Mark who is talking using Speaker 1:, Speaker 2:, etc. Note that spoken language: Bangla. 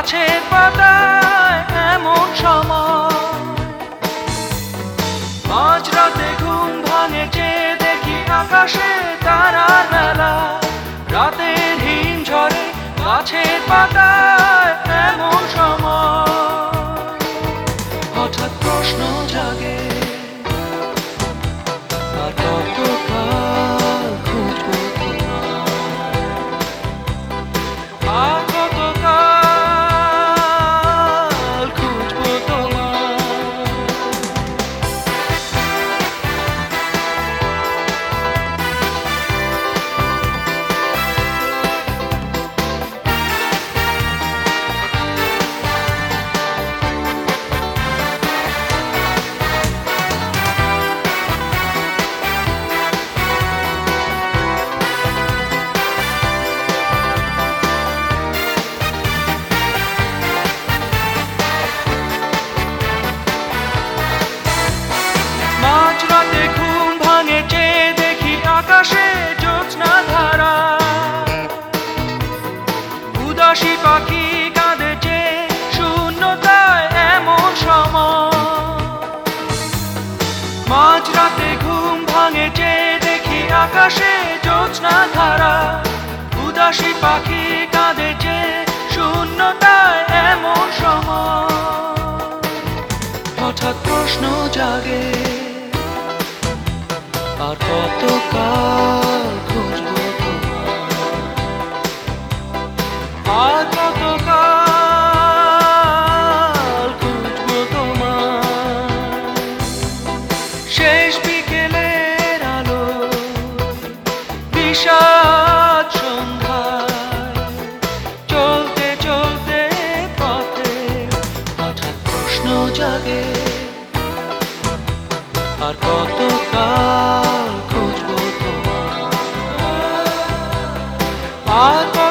Speaker 1: গাছের পাতায় এমন সময় মাঝরাতে ঘুম ভাঙে চেয়ে দেখি আকাশে তারার মেলা রাতের হিমঝড়ে গাছের পাতায় এমন সময় হঠাৎ প্রশ্ন জাগে আর কতকাল খুঁজবো আর কতকাল খুঁজবো তোমায় মাঝরাতে ঘুম ভাঙে চেয়ে দেখি আকাশে জ্যোৎস্না ধারা উদাসী পাখি কাঁদে চেয়ে শূন্যতায় এমন সময় মাঝরাতে ঘুম ভাঙে চেয়ে দেখি আকাশে জ্যোৎস্না ধারা উদাসী পাখি কাঁদে চেয়ে শূন্যতায় এমন সময় হঠাৎ প্রশ্ন জাগে আর কতকাল খুঁজবো আর কতকাল খুঁজবো তোমায় শেষ বিকেলের আলো বিষাদ সন্ধ্যায় চলতে চলতে পথে হঠাৎ প্রশ্ন জাগে আর কতকাল খুঁজবো তোমায় আর